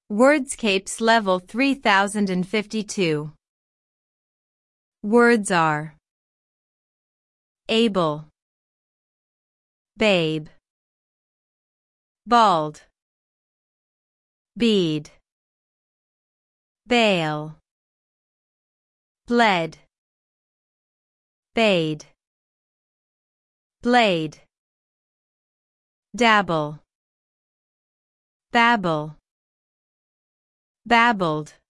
Wordscapes Level 3052. Words are able, babe, bald, bead, bail, bled, bade, blade, dabble, babble, babbled,